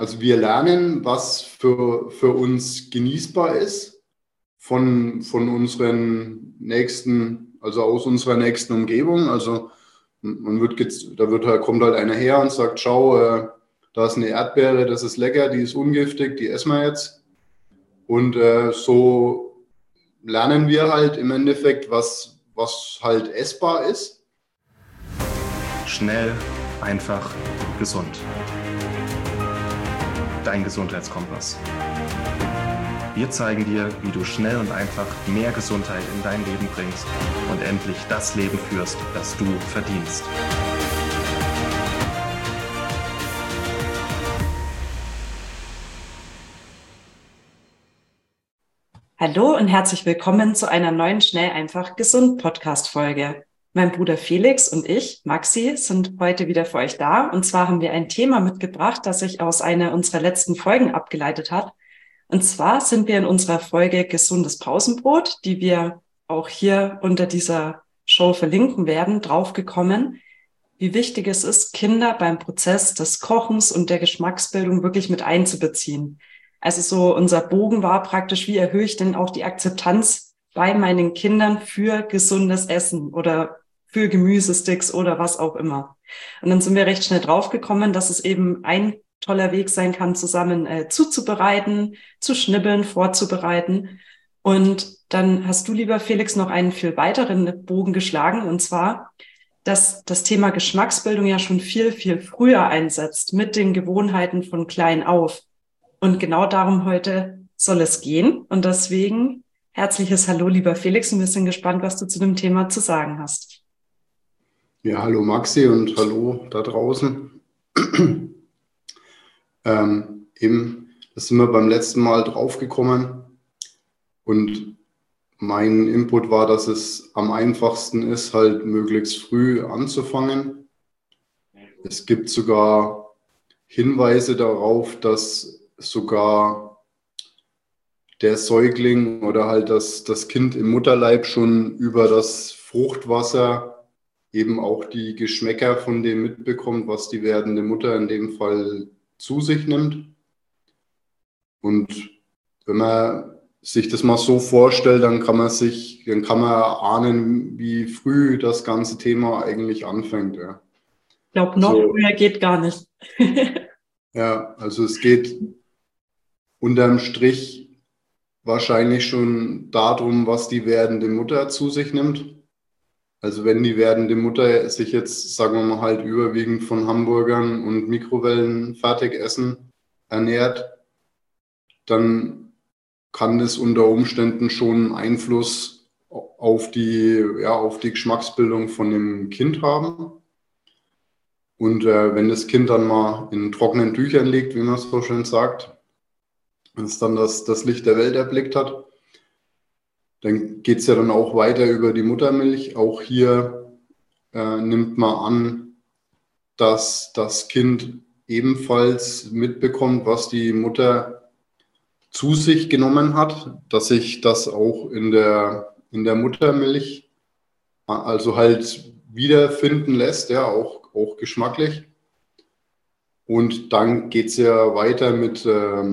Also wir lernen, was für uns genießbar ist von unseren nächsten, also aus unserer nächsten Umgebung. Also kommt halt einer her und sagt, schau, da ist eine Erdbeere, das ist lecker, die ist ungiftig, die essen wir jetzt. Und so lernen wir halt im Endeffekt, was halt essbar ist. Schnell, einfach, gesund. Dein Gesundheitskompass. Wir zeigen dir, wie du schnell und einfach mehr Gesundheit in dein Leben bringst und endlich das Leben führst, das du verdienst. Hallo und herzlich willkommen zu einer neuen Schnell, einfach, gesund Podcast-Folge. Mein Bruder Felix und ich, Maxi, sind heute wieder für euch da. Und zwar haben wir ein Thema mitgebracht, das sich aus einer unserer letzten Folgen abgeleitet hat. Und zwar sind wir in unserer Folge Gesundes Pausenbrot, die wir auch hier unter dieser Show verlinken werden, draufgekommen, wie wichtig es ist, Kinder beim Prozess des Kochens und der Geschmacksbildung wirklich mit einzubeziehen. Also so unser Bogen war praktisch, wie erhöhe ich denn auch die Akzeptanz bei meinen Kindern für gesundes Essen oder für Gemüsesticks oder was auch immer. Und dann sind wir recht schnell draufgekommen, dass es eben ein toller Weg sein kann, zusammen zuzubereiten, zu schnibbeln, vorzubereiten. Und dann hast du, lieber Felix, noch einen viel weiteren Bogen geschlagen, und zwar, dass das Thema Geschmacksbildung ja schon viel, viel früher einsetzt, mit den Gewohnheiten von klein auf. Und genau darum heute soll es gehen. Und deswegen herzliches Hallo, lieber Felix. Und wir sind gespannt, was du zu dem Thema zu sagen hast. Ja, hallo Maxi und hallo da draußen. Da sind wir beim letzten Mal draufgekommen. Und mein Input war, dass es am einfachsten ist, halt möglichst früh anzufangen. Es gibt sogar Hinweise darauf, dass sogar der Säugling oder halt das Kind im Mutterleib schon über das Fruchtwasser eben auch die Geschmäcker von dem mitbekommt, was die werdende Mutter in dem Fall zu sich nimmt. Und wenn man sich das mal so vorstellt, dann kann man ahnen, wie früh das ganze Thema eigentlich anfängt. Ja. Ich glaube, noch früher geht gar nicht. Ja, also es geht unterm Strich wahrscheinlich schon darum, was die werdende Mutter zu sich nimmt. Also wenn die werdende Mutter sich jetzt, sagen wir mal, halt überwiegend von Hamburgern und Mikrowellen-Fertigessen ernährt, dann kann das unter Umständen schon Einfluss auf die Geschmacksbildung von dem Kind haben. Und wenn das Kind dann mal in trockenen Tüchern liegt, wie man es so schön sagt, wenn es dann das Licht der Welt erblickt hat, dann geht es ja dann auch weiter über die Muttermilch. Auch hier nimmt man an, dass das Kind ebenfalls mitbekommt, was die Mutter zu sich genommen hat, dass sich das auch in der Muttermilch also halt wiederfinden lässt, ja, auch geschmacklich. Und dann geht es ja weiter mit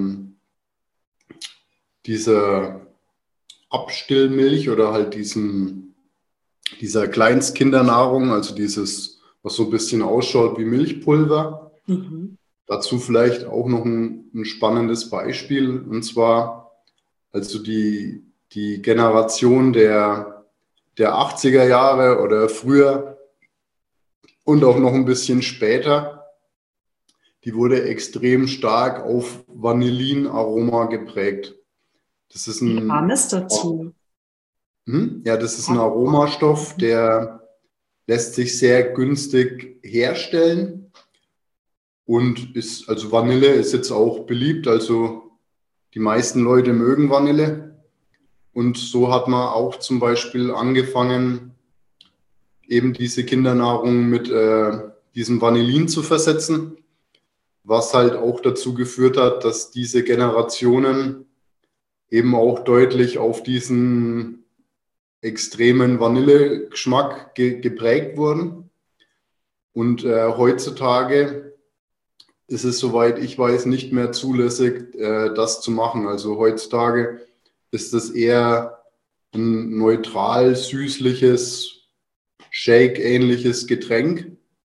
dieser Abstillmilch oder halt dieser Kleinstkindernnahrung, also dieses, was so ein bisschen ausschaut wie Milchpulver. Mhm. Dazu vielleicht auch noch ein spannendes Beispiel, und zwar also die Generation der 80er Jahre oder früher und auch noch ein bisschen später, die wurde extrem stark auf Vanillinaroma geprägt. Das ist Wie kam es dazu? Ja, das ist ein Aromastoff, der lässt sich sehr günstig herstellen und also Vanille ist jetzt auch beliebt, also die meisten Leute mögen Vanille. Und so hat man auch zum Beispiel angefangen, eben diese Kindernahrung mit diesem Vanillin zu versetzen, was halt auch dazu geführt hat, dass diese Generationen eben auch deutlich auf diesen extremen Vanillegeschmack geprägt wurden. Und heutzutage ist es, soweit ich weiß, nicht mehr zulässig, das zu machen. Also heutzutage ist es eher ein neutral süßliches, Shake-ähnliches Getränk,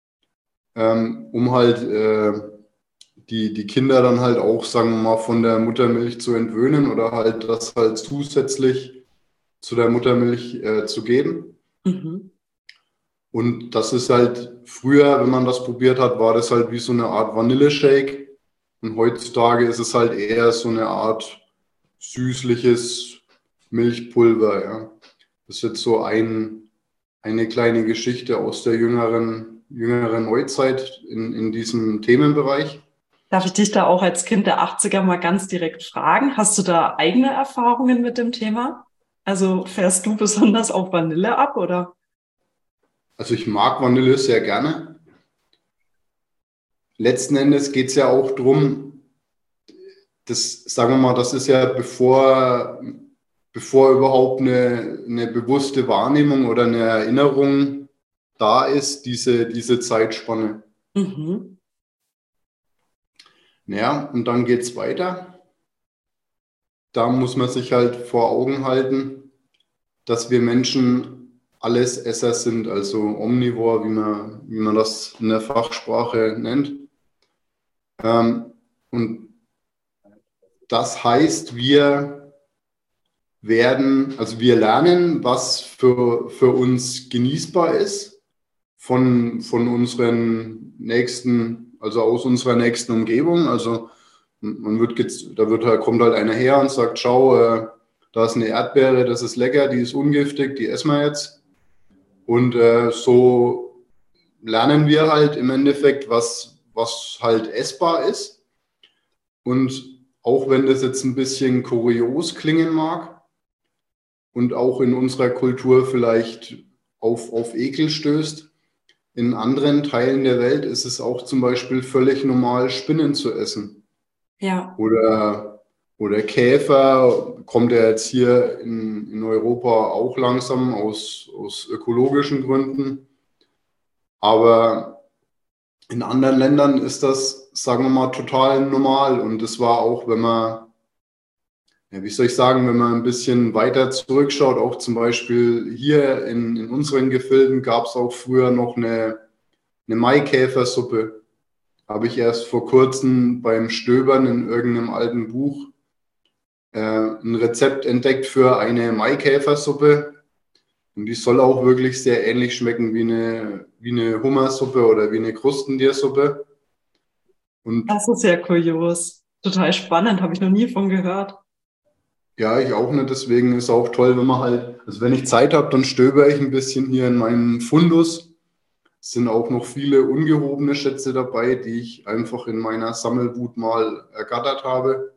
um halt die Kinder dann halt auch, sagen wir mal, von der Muttermilch zu entwöhnen oder halt das halt zusätzlich zu der Muttermilch zu geben. Mhm. Und das ist halt früher, wenn man das probiert hat, war das halt wie so eine Art Vanilleshake. Und heutzutage ist es halt eher so eine Art süßliches Milchpulver. Ja. Das ist jetzt so eine kleine Geschichte aus der jüngeren Neuzeit in diesem Themenbereich. Darf ich dich da auch als Kind der 80er mal ganz direkt fragen? Hast du da eigene Erfahrungen mit dem Thema? Also fährst du besonders auf Vanille ab, oder? Also ich mag Vanille sehr gerne. Letzten Endes geht es ja auch darum, das, sagen wir mal, das ist ja bevor überhaupt eine bewusste Wahrnehmung oder eine Erinnerung da ist, diese Zeitspanne. Mhm. Ja, und dann geht es weiter. Da muss man sich halt vor Augen halten, dass wir Menschen Allesesser sind, also Omnivore, wie man das in der Fachsprache nennt. Und das heißt, wir lernen, was für uns genießbar ist von unseren nächsten, also aus unserer nächsten Umgebung. Also kommt halt einer her und sagt, schau, da ist eine Erdbeere, das ist lecker, die ist ungiftig, die essen wir jetzt. Und so lernen wir halt im Endeffekt, was halt essbar ist. Und auch wenn das jetzt ein bisschen kurios klingen mag und auch in unserer Kultur vielleicht auf Ekel stößt, in anderen Teilen der Welt ist es auch zum Beispiel völlig normal, Spinnen zu essen. Ja. Oder Käfer, kommt ja jetzt hier in Europa auch langsam aus ökologischen Gründen. Aber in anderen Ländern ist das, sagen wir mal, total normal. Und das war auch, wenn man, ja, wie soll ich sagen, wenn man ein bisschen weiter zurückschaut, auch zum Beispiel hier in unseren Gefilden gab es auch früher noch eine Maikäfersuppe. Habe ich erst vor kurzem beim Stöbern in irgendeinem alten Buch ein Rezept entdeckt für eine Maikäfersuppe. Und die soll auch wirklich sehr ähnlich schmecken wie eine Hummersuppe oder wie eine Krustentiersuppe. Und Das ist ja kurios. Total spannend, habe ich noch nie von gehört. ja, ich auch nicht. Deswegen ist auch toll, wenn man halt, also wenn ich Zeit habe, dann stöber ich ein bisschen hier in meinem Fundus. Es sind auch noch viele ungehobene Schätze dabei, die ich einfach in meiner Sammelwut mal ergattert habe.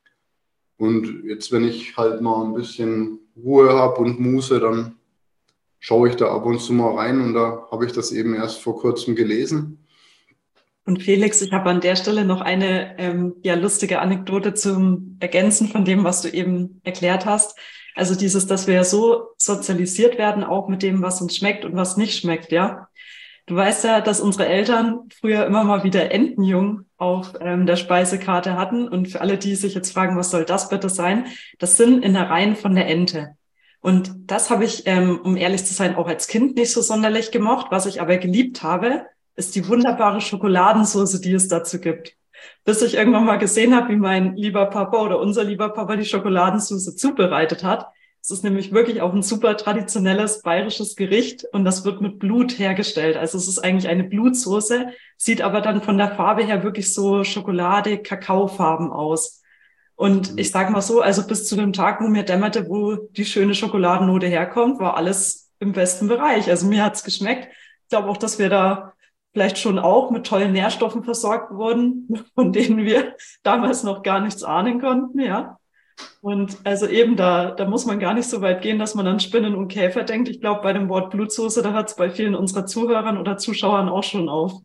Und jetzt, wenn ich halt mal ein bisschen Ruhe habe und Muße, dann schaue ich da ab und zu mal rein. Und da habe ich das eben erst vor kurzem gelesen. Und Felix, ich habe an der Stelle noch eine ja, lustige Anekdote zum Ergänzen von dem, was du eben erklärt hast. Also dieses, dass wir ja so sozialisiert werden, auch mit dem, was uns schmeckt und was nicht schmeckt, ja. Du weißt ja, dass unsere Eltern früher immer mal wieder Entenjung auf der Speisekarte hatten. Und für alle, die sich jetzt fragen, was soll das bitte sein? Das sind Innereien von der Ente. Und das habe ich, um ehrlich zu sein, auch als Kind nicht so sonderlich gemocht. Was ich aber geliebt habe, ist die wunderbare Schokoladensauce, die es dazu gibt. Bis ich irgendwann mal gesehen habe, wie mein lieber Papa oder unser lieber Papa die Schokoladensauce zubereitet hat. Es ist nämlich wirklich auch ein super traditionelles bayerisches Gericht und das wird mit Blut hergestellt. Also es ist eigentlich eine Blutsoße, sieht aber dann von der Farbe her wirklich so Schokolade-Kakaofarben aus. Und ich sage mal so, also bis zu dem Tag, wo mir dämmerte, wo die schöne Schokoladennote herkommt, war alles im besten Bereich. Also mir hat's geschmeckt. Ich glaube auch, dass wir da vielleicht schon auch mit tollen Nährstoffen versorgt wurden, von denen wir damals noch gar nichts ahnen konnten, ja. Und also eben da muss man gar nicht so weit gehen, dass man an Spinnen und Käfer denkt. Ich glaube, bei dem Wort Blutsoße, da hört es bei vielen unserer Zuhörern oder Zuschauern auch schon auf.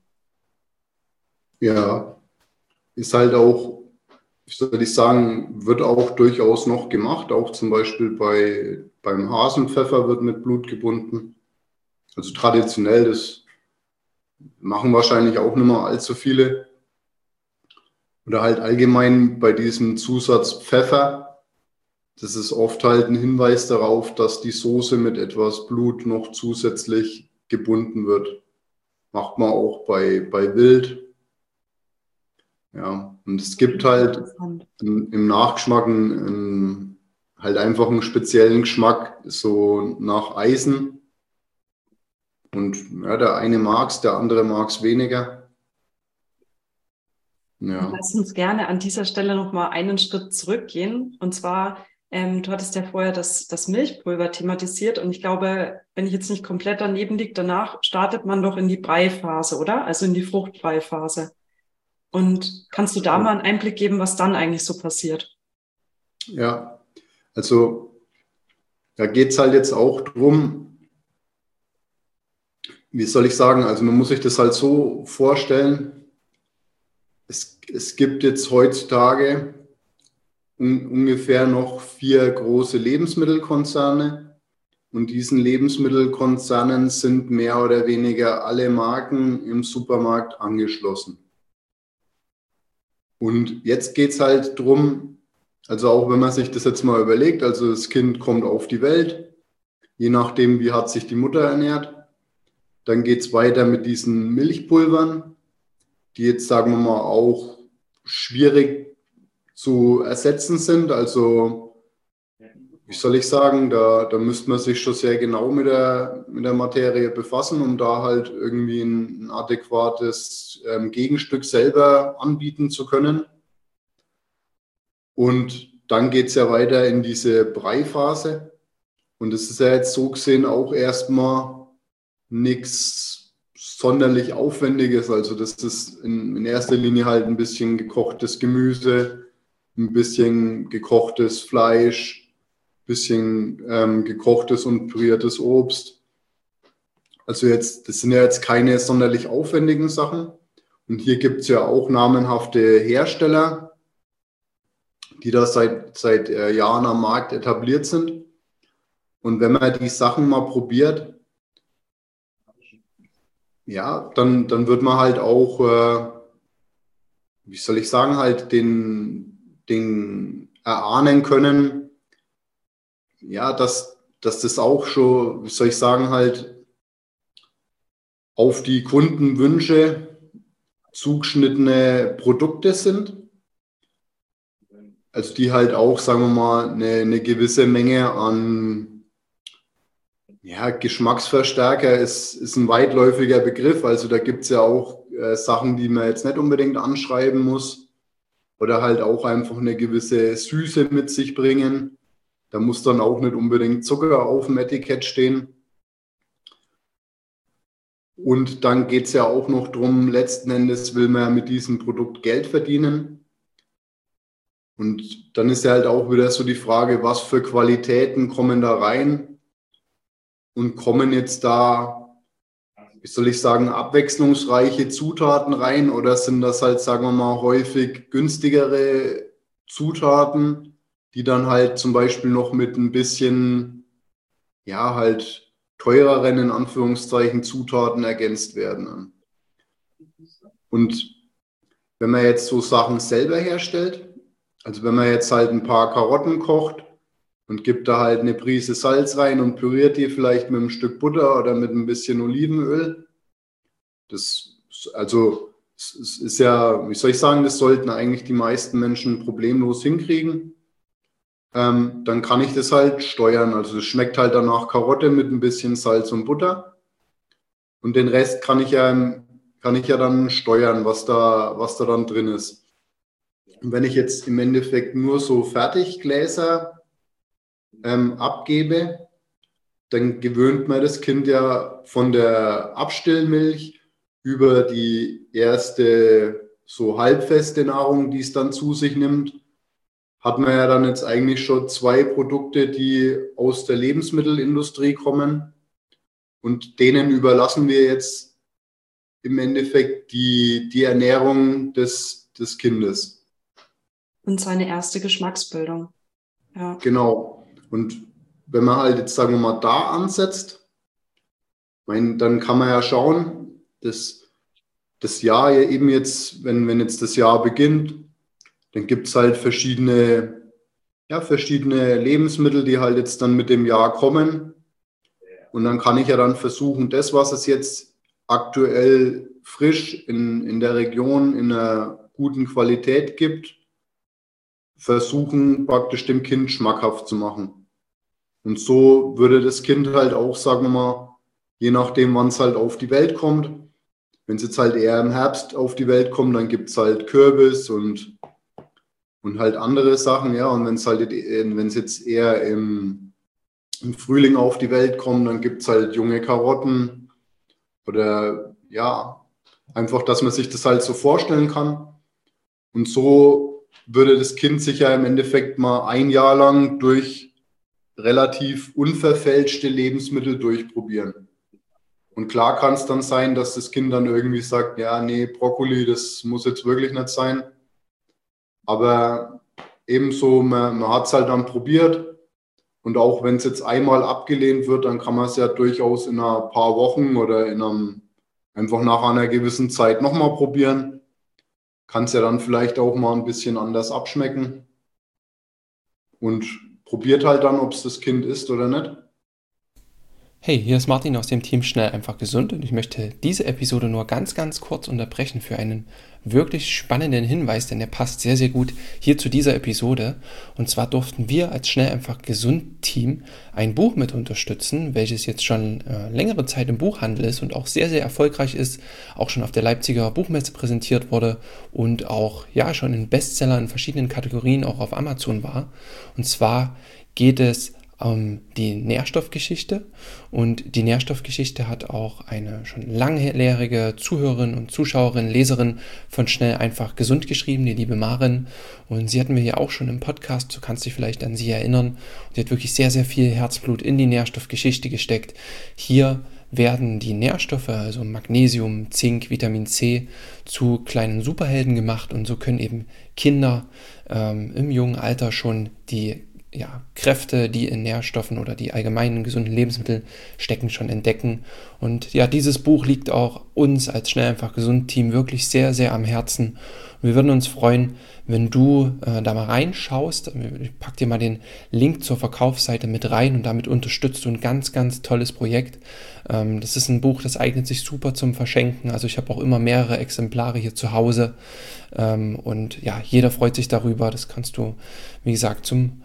Ja, ist halt auch, wie soll ich sagen, wird auch durchaus noch gemacht. Auch zum Beispiel beim Hasenpfeffer wird mit Blut gebunden. Also traditionell, das machen wahrscheinlich auch nicht mehr allzu viele. Oder halt allgemein bei diesem Zusatz Pfeffer. Das ist oft halt ein Hinweis darauf, dass die Soße mit etwas Blut noch zusätzlich gebunden wird. Macht man auch bei Wild. Ja, und es gibt halt im Nachgeschmack halt einfach einen speziellen Geschmack, so nach Eisen. Und ja, der eine mag es, der andere mag es weniger. Ja. Lass uns gerne an dieser Stelle nochmal einen Schritt zurückgehen. Und zwar, du hattest ja vorher das Milchpulver thematisiert. Und ich glaube, wenn ich jetzt nicht komplett daneben liege, danach startet man doch in die Breiphase, oder? Also in die Fruchtbreiphase. Und kannst du da mal einen Einblick geben, was dann eigentlich so passiert? Ja, also da geht es halt jetzt auch drum, wie soll ich sagen, also man muss sich das halt so vorstellen, es gibt jetzt heutzutage ungefähr noch 4 große Lebensmittelkonzerne und diesen Lebensmittelkonzernen sind mehr oder weniger alle Marken im Supermarkt angeschlossen. Und jetzt geht es halt drum, also auch wenn man sich das jetzt mal überlegt, also das Kind kommt auf die Welt, je nachdem, wie hat sich die Mutter ernährt, dann geht es weiter mit diesen Milchpulvern, die jetzt, sagen wir mal, auch schwierig zu ersetzen sind. Also, wie soll ich sagen, da müsste man sich schon sehr genau mit der Materie befassen, um da halt irgendwie ein adäquates Gegenstück selber anbieten zu können. Und dann geht es ja weiter in diese Breiphase. Und es ist ja jetzt so gesehen auch erstmal nichts sonderlich Aufwendiges. Also das ist in erster Linie halt ein bisschen gekochtes Gemüse, ein bisschen gekochtes Fleisch, ein bisschen gekochtes und püriertes Obst. Also jetzt, das sind ja jetzt keine sonderlich aufwendigen Sachen. Und hier gibt es ja auch namenhafte Hersteller, die da seit Jahren am Markt etabliert sind. Und wenn man die Sachen mal probiert, ja, dann wird man halt auch, wie soll ich sagen, halt den erahnen können, ja, dass das auch schon, wie soll ich sagen, halt auf die Kundenwünsche zugeschnittene Produkte sind. Also die halt auch, sagen wir mal, eine gewisse Menge an Geschmacksverstärker ist ein weitläufiger Begriff. Also da gibt es ja auch Sachen, die man jetzt nicht unbedingt anschreiben muss oder halt auch einfach eine gewisse Süße mit sich bringen. Da muss dann auch nicht unbedingt Zucker auf dem Etikett stehen. Und dann geht es ja auch noch darum, letzten Endes will man mit diesem Produkt Geld verdienen. Und dann ist ja halt auch wieder so die Frage, was für Qualitäten kommen da rein und kommen jetzt da, wie soll ich sagen, abwechslungsreiche Zutaten rein oder sind das halt, sagen wir mal, häufig günstigere Zutaten, die dann halt zum Beispiel noch mit ein bisschen, ja, halt teureren, in Anführungszeichen, Zutaten ergänzt werden. Und wenn man jetzt so Sachen selber herstellt, also wenn man jetzt halt ein paar Karotten kocht und gibt da halt eine Prise Salz rein und püriert die vielleicht mit einem Stück Butter oder mit ein bisschen Olivenöl, das ist ja, wie soll ich sagen, das sollten eigentlich die meisten Menschen problemlos hinkriegen. Dann kann ich das halt steuern. Also es schmeckt halt danach Karotte mit ein bisschen Salz und Butter. Und den Rest kann ich ja dann steuern, was da dann drin ist. Und wenn ich jetzt im Endeffekt nur so Fertiggläser abgebe, dann gewöhnt man das Kind ja von der Abstillmilch über die erste so halbfeste Nahrung, die es dann zu sich nimmt, hat man ja dann jetzt eigentlich schon 2 Produkte, die aus der Lebensmittelindustrie kommen. Und denen überlassen wir jetzt im Endeffekt die Ernährung des Kindes. Und seine erste Geschmacksbildung. Ja. Genau. Und wenn man halt jetzt, sagen wir mal, da ansetzt, dann kann man ja schauen, das Jahr eben jetzt, wenn jetzt das Jahr beginnt, dann gibt es halt verschiedene Lebensmittel, die halt jetzt dann mit dem Jahr kommen. Und dann kann ich ja dann versuchen, das, was es jetzt aktuell frisch in der Region in einer guten Qualität gibt, versuchen praktisch dem Kind schmackhaft zu machen. Und so würde das Kind halt auch, sagen wir mal, je nachdem, wann es halt auf die Welt kommt, wenn es jetzt halt eher im Herbst auf die Welt kommt, dann gibt es halt Kürbis und halt andere Sachen, ja. Und wenn es jetzt eher im Frühling auf die Welt kommt, dann gibt es halt junge Karotten oder ja, einfach, dass man sich das halt so vorstellen kann. Und so würde das Kind sich ja im Endeffekt mal ein Jahr lang durch relativ unverfälschte Lebensmittel durchprobieren. Und klar kann es dann sein, dass das Kind dann irgendwie sagt, ja, nee, Brokkoli, das muss jetzt wirklich nicht sein. Aber ebenso, man hat es halt dann probiert. Und auch wenn es jetzt einmal abgelehnt wird, dann kann man es ja durchaus in ein paar Wochen oder einfach nach einer gewissen Zeit nochmal probieren. Kann es ja dann vielleicht auch mal ein bisschen anders abschmecken. Und probiert halt dann, ob es das Kind ist oder nicht. Hey, hier ist Martin aus dem Team Schnell einfach gesund und ich möchte diese Episode nur ganz, ganz kurz unterbrechen für einen wirklich spannenden Hinweis, denn der passt sehr, sehr gut hier zu dieser Episode. Und zwar durften wir als Schnell einfach gesund Team ein Buch mit unterstützen, welches jetzt schon längere Zeit im Buchhandel ist und auch sehr, sehr erfolgreich ist, auch schon auf der Leipziger Buchmesse präsentiert wurde und auch ja schon in Bestseller in verschiedenen Kategorien auch auf Amazon war. Und zwar geht es die Nährstoffgeschichte, und die Nährstoffgeschichte hat auch eine schon langjährige Zuhörerin und Zuschauerin, Leserin von Schnell einfach gesund geschrieben, die liebe Maren, und sie hatten wir ja auch schon im Podcast, du kannst dich vielleicht an sie erinnern, und sie hat wirklich sehr, sehr viel Herzblut in die Nährstoffgeschichte gesteckt. Hier werden die Nährstoffe, also Magnesium, Zink, Vitamin C, zu kleinen Superhelden gemacht, und so können eben Kinder im jungen Alter schon die Kräfte, die in Nährstoffen oder die allgemeinen gesunden Lebensmittel stecken, schon entdecken. Und ja, dieses Buch liegt auch uns als Schnell einfach gesund Team wirklich sehr, sehr am Herzen. Und wir würden uns freuen, wenn du da mal reinschaust. Ich packe dir mal den Link zur Verkaufsseite mit rein, und damit unterstützt du ein ganz, ganz tolles Projekt. Das ist ein Buch, das eignet sich super zum Verschenken. Also ich habe auch immer mehrere Exemplare hier zu Hause. Und ja, jeder freut sich darüber. Das kannst du, wie gesagt,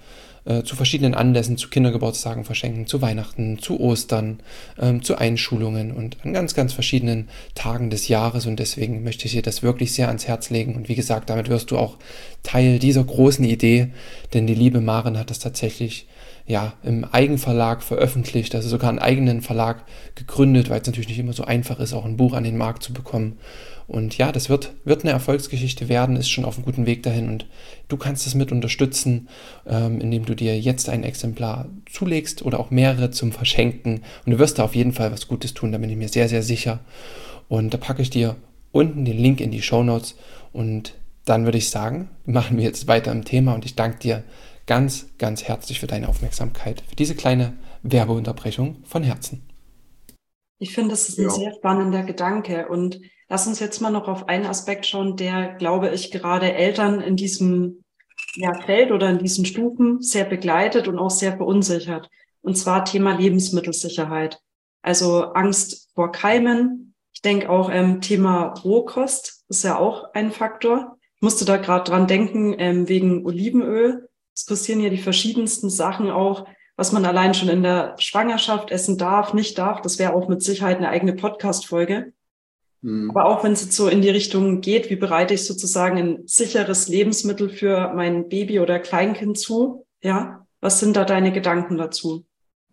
zu verschiedenen Anlässen, zu Kindergeburtstagen verschenken, zu Weihnachten, zu Ostern, zu Einschulungen und an ganz, ganz verschiedenen Tagen des Jahres, und deswegen möchte ich dir das wirklich sehr ans Herz legen, und wie gesagt, damit wirst du auch Teil dieser großen Idee, denn die liebe Maren hat das tatsächlich im Eigenverlag veröffentlicht, also sogar einen eigenen Verlag gegründet, weil es natürlich nicht immer so einfach ist, auch ein Buch an den Markt zu bekommen. Und ja, das wird eine Erfolgsgeschichte werden, ist schon auf einem guten Weg dahin, und du kannst es mit unterstützen, indem du dir jetzt ein Exemplar zulegst oder auch mehrere zum Verschenken, und du wirst da auf jeden Fall was Gutes tun, da bin ich mir sehr, sehr sicher. Und da packe ich dir unten den Link in die Shownotes, und dann würde ich sagen, machen wir jetzt weiter im Thema, und ich danke dir ganz, ganz herzlich für deine Aufmerksamkeit, für diese kleine Werbeunterbrechung von Herzen. Ich finde, das ist ein sehr spannender Gedanke, und lass uns jetzt mal noch auf einen Aspekt schauen, der, glaube ich, gerade Eltern in diesem Feld oder in diesen Stufen sehr begleitet und auch sehr verunsichert. Und zwar Thema Lebensmittelsicherheit. Also Angst vor Keimen. Ich denke auch Thema Rohkost ist ja auch ein Faktor. Ich musste da gerade dran denken, wegen Olivenöl. Es passieren ja die verschiedensten Sachen auch, was man allein schon in der Schwangerschaft essen darf, nicht darf. Das wäre auch mit Sicherheit eine eigene Podcast-Folge. Aber auch wenn es jetzt so in die Richtung geht, wie bereite ich sozusagen ein sicheres Lebensmittel für mein Baby oder Kleinkind zu? Ja, was sind da deine Gedanken dazu?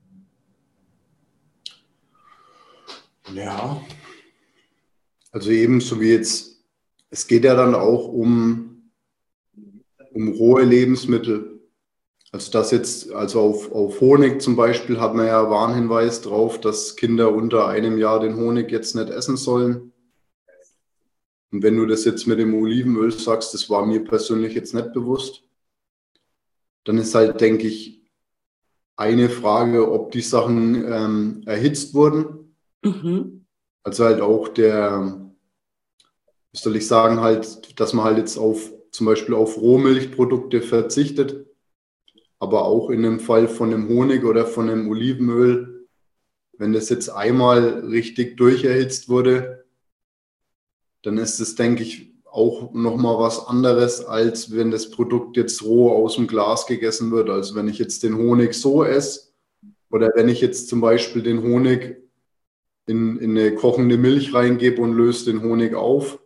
Ja, also ebenso wie jetzt, es geht ja dann auch um rohe Lebensmittel. Also auf Honig zum Beispiel hat man ja Warnhinweis drauf, dass Kinder unter einem Jahr den Honig jetzt nicht essen sollen. Und wenn du das jetzt mit dem Olivenöl sagst, das war mir persönlich jetzt nicht bewusst, dann ist halt, denke ich, eine Frage, ob die Sachen erhitzt wurden. Mhm. Also halt auch wie soll ich sagen, halt, dass man halt jetzt auf zum Beispiel auf Rohmilchprodukte verzichtet. Aber auch in dem Fall von dem Honig oder von dem Olivenöl, wenn das jetzt einmal richtig durcherhitzt wurde, dann ist es, denke ich, auch nochmal was anderes, als wenn das Produkt jetzt roh aus dem Glas gegessen wird. Also wenn ich jetzt den Honig so esse oder wenn ich jetzt zum Beispiel den Honig in eine kochende Milch reingebe und löse den Honig auf.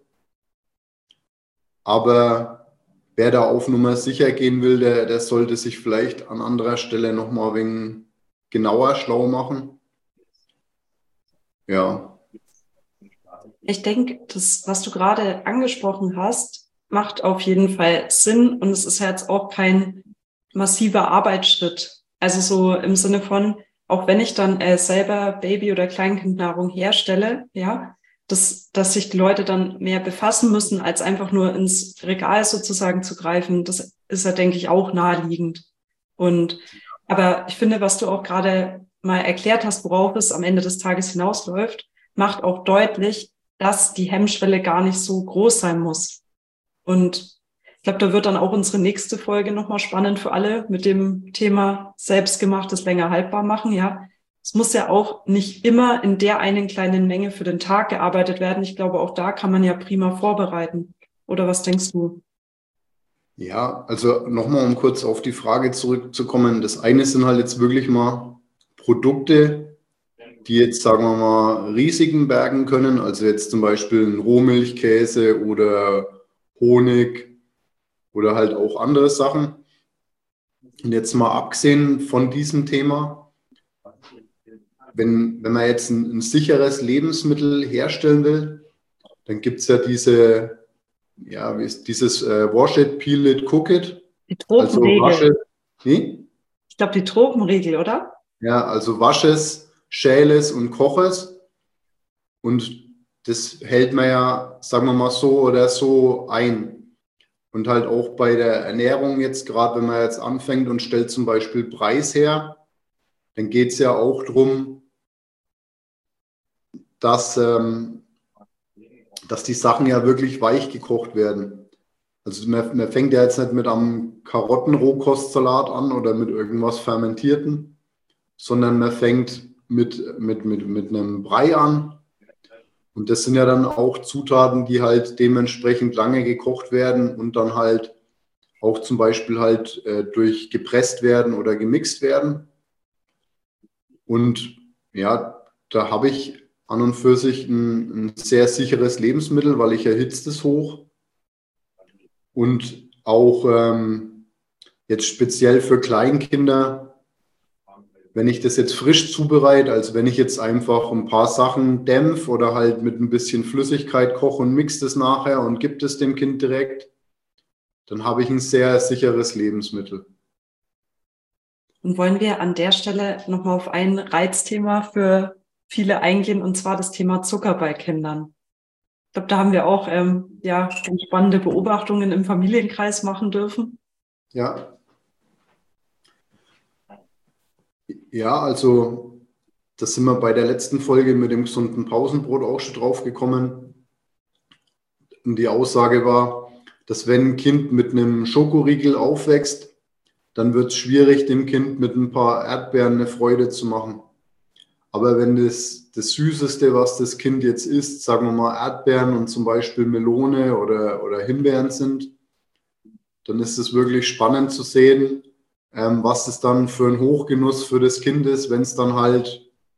Aber wer da auf Nummer sicher gehen will, der sollte sich vielleicht an anderer Stelle nochmal ein wenig genauer schlau machen. Ja. Ich denke, das, was du gerade angesprochen hast, macht auf jeden Fall Sinn und es ist ja jetzt auch kein massiver Arbeitsschritt. Also so im Sinne von, auch wenn ich dann selber Baby- oder Kleinkindnahrung herstelle, ja, dass sich die Leute dann mehr befassen müssen, als einfach nur ins Regal sozusagen zu greifen, das ist ja, denke ich, auch naheliegend. Aber ich finde, was du auch gerade mal erklärt hast, worauf es am Ende des Tages hinausläuft, macht auch deutlich, dass die Hemmschwelle gar nicht so groß sein muss. Und ich glaube, da wird dann auch unsere nächste Folge nochmal spannend für alle mit dem Thema selbstgemachtes länger haltbar machen. Ja, es muss ja auch nicht immer in der einen kleinen Menge für den Tag gearbeitet werden. Ich glaube, auch da kann man ja prima vorbereiten. Oder was denkst du? Ja, also nochmal, um kurz auf die Frage zurückzukommen. Das eine sind halt jetzt wirklich mal Produkte, die jetzt, sagen wir mal, Risiken bergen können. Also jetzt zum Beispiel ein Rohmilchkäse oder Honig oder halt auch andere Sachen. Und jetzt mal abgesehen von diesem Thema, wenn man jetzt ein sicheres Lebensmittel herstellen will, dann gibt es ja dieses Wash it, peel it, cook it. Die Also wasche, Tropenregel. nee? Ich glaube, die Tropenregel, oder? Ja, also wasche es, schäle es und koche es. Und das hält man ja, sagen wir mal, so oder so ein. Und halt auch bei der Ernährung jetzt, gerade wenn man jetzt anfängt und stellt zum Beispiel Preis her, dann geht es ja auch darum, dass die Sachen ja wirklich weich gekocht werden. Also man fängt ja jetzt nicht mit einem Karottenrohkostsalat an oder mit irgendwas Fermentierten, sondern man fängt mit einem Brei an. Und das sind ja dann auch Zutaten, die halt dementsprechend lange gekocht werden und dann halt auch zum Beispiel halt durchgepresst werden oder gemixt werden. Und ja, da habe ich an und für sich ein sehr sicheres Lebensmittel, weil ich erhitze es hoch. Und auch jetzt speziell für Kleinkinder, wenn ich das jetzt frisch zubereite, also wenn ich jetzt einfach ein paar Sachen dämpfe oder halt mit ein bisschen Flüssigkeit koche und mixe das nachher und gebe es dem Kind direkt, dann habe ich ein sehr sicheres Lebensmittel. Und wollen wir an der Stelle nochmal auf ein Reizthema für viele eingehen, und zwar das Thema Zucker bei Kindern. Ich glaube, da haben wir auch ganz spannende Beobachtungen im Familienkreis machen dürfen. Ja, also das sind wir bei der letzten Folge mit dem gesunden Pausenbrot auch schon drauf gekommen. Und die Aussage war, dass wenn ein Kind mit einem Schokoriegel aufwächst, dann wird es schwierig, dem Kind mit ein paar Erdbeeren eine Freude zu machen. Aber wenn das Süßeste, was das Kind jetzt isst, sagen wir mal Erdbeeren und zum Beispiel Melone oder Himbeeren sind, dann ist es wirklich spannend zu sehen, was es dann für ein Hochgenuss für das Kind ist, wenn es dann halt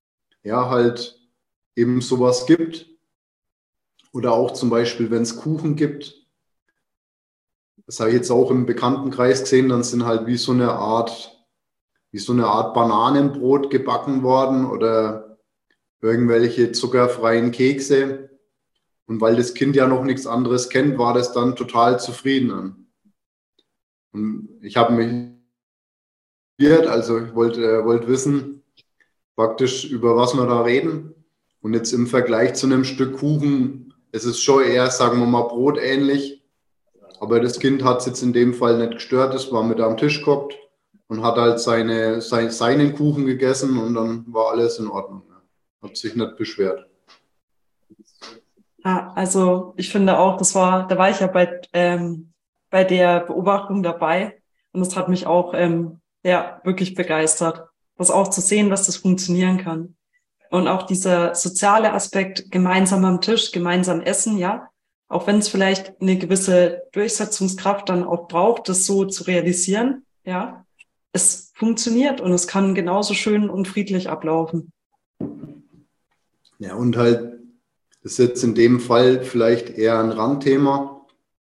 eben sowas gibt. Oder auch zum Beispiel, wenn es Kuchen gibt. Das habe ich jetzt auch im Bekanntenkreis gesehen, dann sind halt wie so eine Art Bananenbrot gebacken worden oder irgendwelche zuckerfreien Kekse. Und weil das Kind ja noch nichts anderes kennt, war das dann total zufrieden. Und ich habe mich, also ich wollte wissen, praktisch über was wir da reden. Und jetzt im Vergleich zu einem Stück Kuchen, es ist schon eher, sagen wir mal, brotähnlich. Aber das Kind hat es jetzt in dem Fall nicht gestört, es war mit am Tisch gehockt und hat halt seinen Kuchen gegessen und dann war alles in Ordnung. Hat sich nicht beschwert. Ja, also ich finde auch, da war ich ja bei bei der Beobachtung dabei. Und das hat mich auch wirklich begeistert, das auch zu sehen, dass das funktionieren kann. Und auch dieser soziale Aspekt, gemeinsam am Tisch, gemeinsam essen, ja, auch wenn es vielleicht eine gewisse Durchsetzungskraft dann auch braucht, das so zu realisieren, ja, es funktioniert und es kann genauso schön und friedlich ablaufen. Ja, und halt, das ist jetzt in dem Fall vielleicht eher ein Randthema,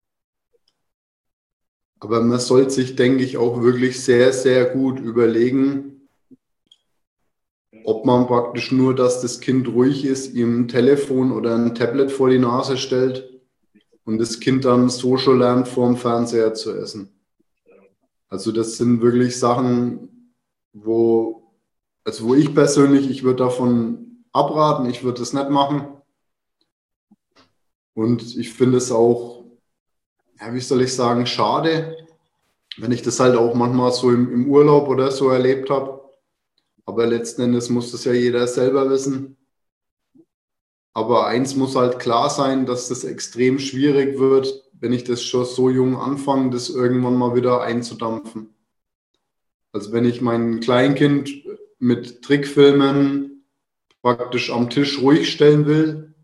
aber man sollte sich, denke ich, auch wirklich sehr, sehr gut überlegen, ob man praktisch nur, dass das Kind ruhig ist, ihm ein Telefon oder ein Tablet vor die Nase stellt und das Kind dann so schon lernt, vorm Fernseher zu essen. Also das sind wirklich Sachen, wo ich persönlich, ich würde davon abraten, ich würde das nicht machen. Und ich finde es auch, ja, wie soll ich sagen, schade, wenn ich das halt auch manchmal so im Urlaub oder so erlebt habe. Aber letzten Endes muss das ja jeder selber wissen. Aber eins muss halt klar sein, dass das extrem schwierig wird, wenn ich das schon so jung anfange, das irgendwann mal wieder einzudampfen. Also wenn ich mein Kleinkind mit Trickfilmen praktisch am Tisch ruhig stellen will,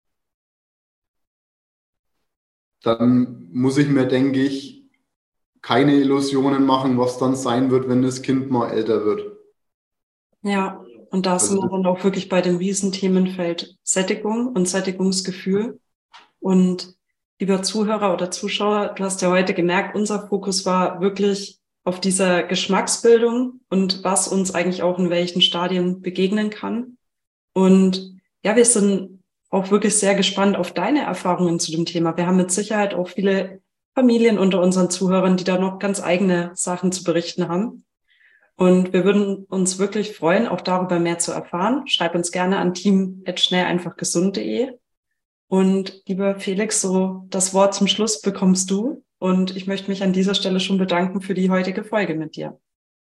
dann muss ich mir, denke ich, keine Illusionen machen, was dann sein wird, wenn das Kind mal älter wird. Ja, und da sind wir dann auch wirklich bei dem Riesenthemenfeld Sättigung und Sättigungsgefühl. Und lieber Zuhörer oder Zuschauer, du hast ja heute gemerkt, unser Fokus war wirklich auf dieser Geschmacksbildung und was uns eigentlich auch in welchen Stadien begegnen kann. Und ja, wir sind auch wirklich sehr gespannt auf deine Erfahrungen zu dem Thema. Wir haben mit Sicherheit auch viele Familien unter unseren Zuhörern, die da noch ganz eigene Sachen zu berichten haben. Und wir würden uns wirklich freuen, auch darüber mehr zu erfahren. Schreib uns gerne an team@schnelleinfachgesund.de. Und lieber Felix, so das Wort zum Schluss bekommst du. Und ich möchte mich an dieser Stelle schon bedanken für die heutige Folge mit dir.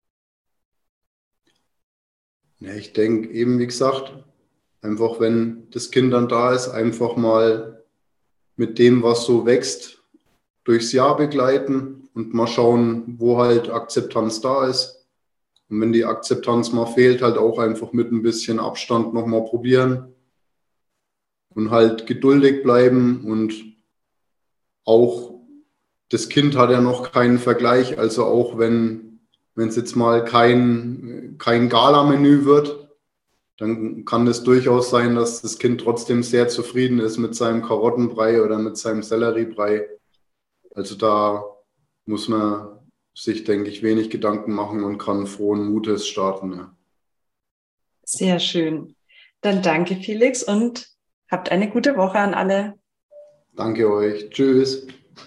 Ja, ich denke eben, wie gesagt, einfach wenn das Kind dann da ist, einfach mal mit dem, was so wächst, durchs Jahr begleiten und mal schauen, wo halt Akzeptanz da ist. Und wenn die Akzeptanz mal fehlt, halt auch einfach mit ein bisschen Abstand nochmal probieren und halt geduldig bleiben. Und auch das Kind hat ja noch keinen Vergleich, also auch wenn es jetzt mal kein Gala-Menü wird, dann kann es durchaus sein, dass das Kind trotzdem sehr zufrieden ist mit seinem Karottenbrei oder mit seinem Selleriebrei. Also da muss man sich, denke ich, wenig Gedanken machen und kann frohen Mutes starten. Ja. Sehr schön. Dann danke, Felix, und habt eine gute Woche an alle. Danke euch. Tschüss.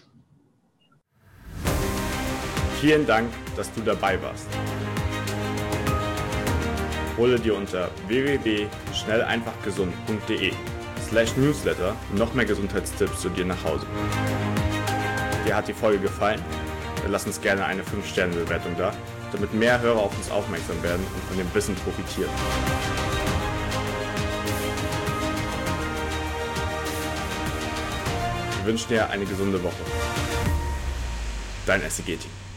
Vielen Dank, dass du dabei warst. Hole dir unter www.schnelleinfachgesund.de/newsletter noch mehr Gesundheitstipps zu dir nach Hause. Dir hat die Folge gefallen? Dann lass uns gerne eine 5-Sterne-Bewertung da, damit mehr Hörer auf uns aufmerksam werden und von dem Wissen profitieren. Wir wünschen dir eine gesunde Woche. Dein SEG-Team.